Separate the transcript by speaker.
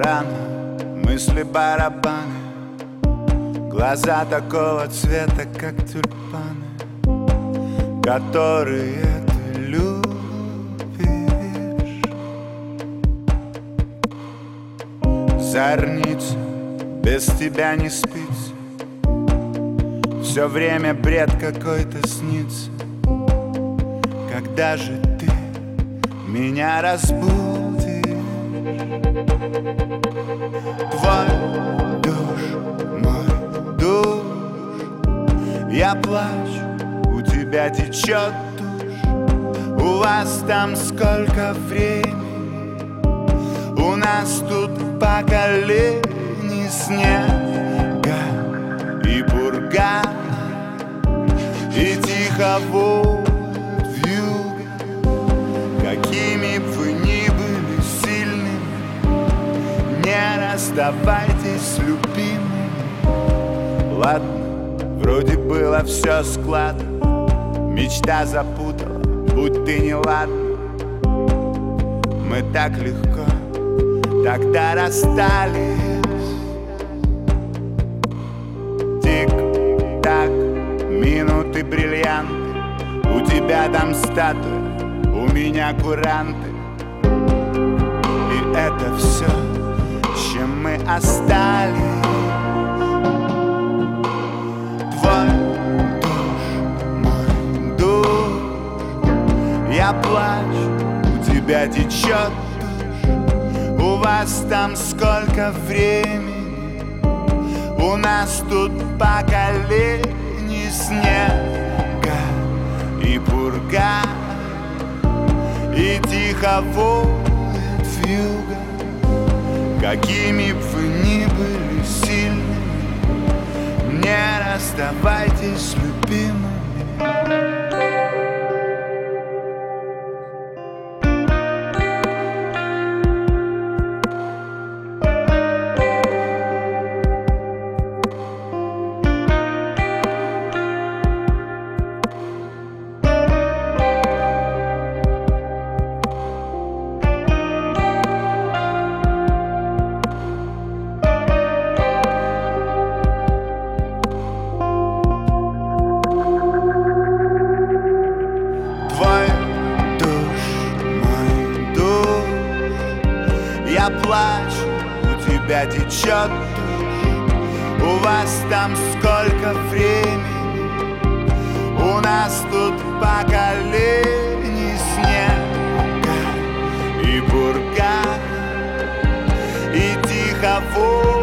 Speaker 1: рано, мысли барабаны, глаза такого цвета, как тюльпаны, которые ты любишь. Зорница без тебя не спится, все время бред какой-то снится. Когда же ты меня разбудишь? Твой душ, мой душ, я плачу, у тебя течет душ. У вас там сколько времени? У нас тут по колени снега и пурга, и тихо воет вьюга. Какими б вы ни были сильными, не расставайтесь, любимыми. Ладно, вроде было все складно, мечта запутала, будь ты неладна. Мы так легко тогда расстались. Тик-так, минуты бриллианты, у тебя там статуя, у меня куранты. И это все, чем мы остались. Твой душ, мой душ, я плачу, у тебя течет душ. У вас там сколько времени? У нас тут по колени снега и пурга, и тихо воет вьюга. Какими б вы ни были сильными, не расставайтесь, любимыми. Я плачу, у тебя течет душ. У вас там сколько времени? У нас тут по колени снега и пурга, и тихо воет